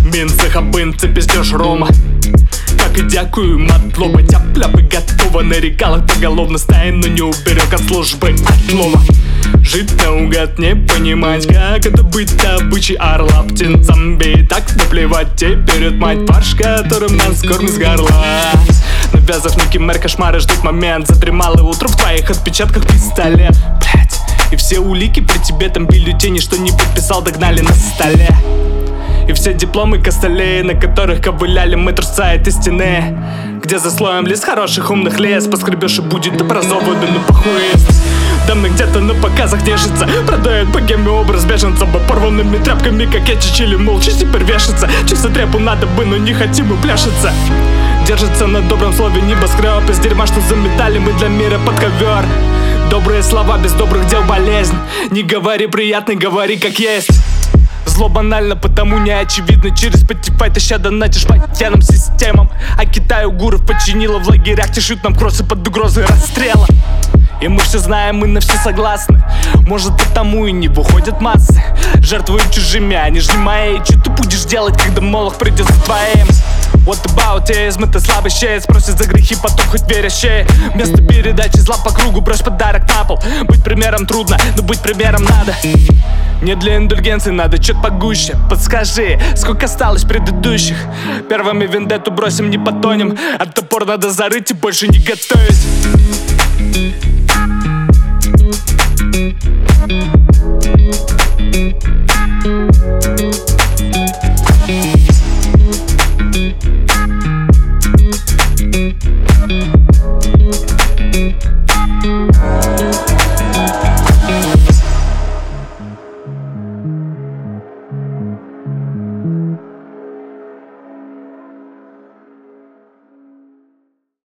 Мінце, хабинце, піздеж рома. Так и дякую, матлоба, тяп-ляпы готова. На регалах поголовно стая, но не уберег от службы отлова. Жить наугад, не понимать, как это быть добычей орла птенцам. И так наплевать теперь мать фарш, которым нас кормит с горла. Навязав некий мэр, кошмары ждут момент. Задремалое утро в твоих отпечатках пистолет. Блять, и все улики при тебе, там бюллетени, что не подписал, догнали на столе. И все дипломы костылей, на которых ковыляли мы трусца этой стены. Где за слоем лист хороших умных лес, поскребешь и будет образованный, но похуест. Дамы где-то на показах держится, продает богемный образ беженца. Порванными тряпками, как я чичили, молча теперь вешаться. Чисто тряпу надо бы, но не хотим и пляшется. Держится на добром слове небоскреб. Из дерьма, что заметали мы для мира под ковер. Добрые слова, без добрых дел болезнь. Не говори приятно, говори как есть. Зло банально, потому не очевидно. Через Spotify таща донатишь военным системам. А Китай угуров подчинила, в лагерях тишут нам кроссы под угрозой расстрела. И мы все знаем, мы на все согласны. Может потому и не выходят массы. Жертвуют чужими, они же не мои. Что ты будешь делать, когда Молох придет за твоим? What about is, это слабый щит. Спросит за грехи, потом хоть верящие. Вместо передачи зла по кругу брось подарок на пол. Быть примером трудно, но быть примером надо. Не для индульгенции надо чуть погуще. Подскажи, сколько осталось предыдущих? Первыми вендетту бросим, не потонем. А топор надо зарыть и больше не готовить.